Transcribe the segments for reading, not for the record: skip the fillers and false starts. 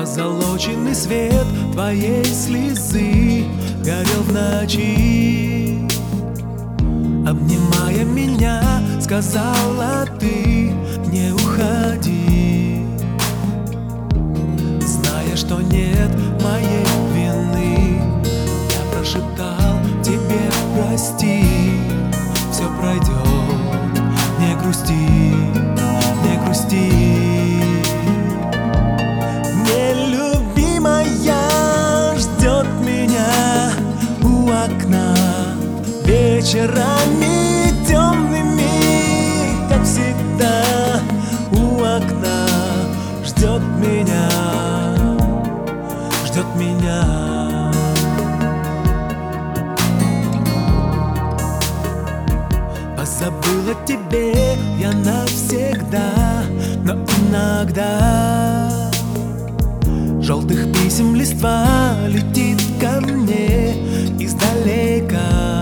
Позолоченный свет твоей слезы горел в ночи. Обнимая меня, сказала ты: не уходи. Зная, что нет моей вины, я прошептал тебе: прости. Все пройдет, не грусти, не грусти. Нелюбимая ждет меня у окна вечерами темными, как всегда. У окна ждет меня, ждет меня. Позабыла тебе я навсегда, но иногда желтых писем листва летит ко мне издалека.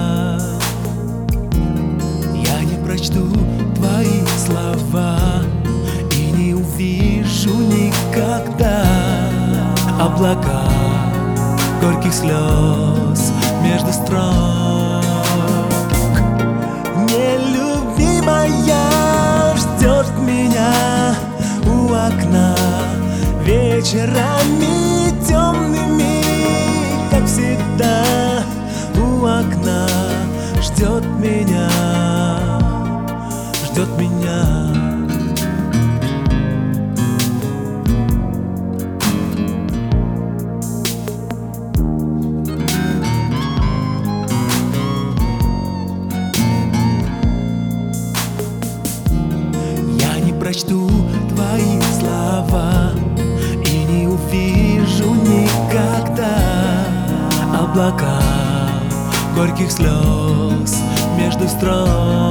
Я не прочту твои слова и не увижу никогда облака горьких слез между строк. Нелюбимая ждет меня у окна вечерами темными, как всегда. У окна ждет меня, ждет меня. Я не прочту твои слова и не увижу никогда облака горьких слез между строк.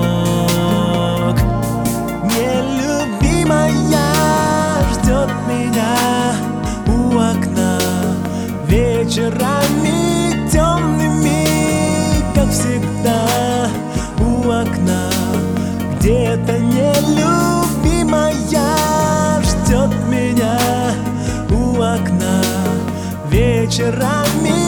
Нелюбимая ждет меня у окна вечерами темными, как всегда. У окна где-то нелюбимая ждет меня у окна вечерами